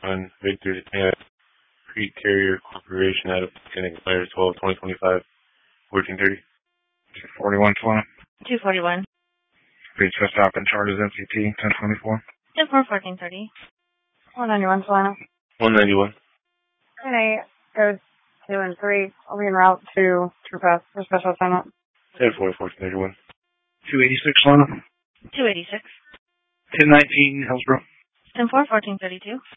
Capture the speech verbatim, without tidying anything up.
on Victor Detail Creek Carrier Corporation out of Can expire twelve twenty twenty-five, fourteen thirty. two forty-one twenty. two forty-one. Speed to stop and charges M C T ten twenty-four. ten four fourteen thirty. one ninety-one Solano. one ninety-one. ten eight goes two and three. I'll be en route to True Pass for special assignment. ten four fourteen thirty-one. two eighty-six Solano. two eighty-six. ten nineteen Hillsborough. ten four fourteen thirty-two.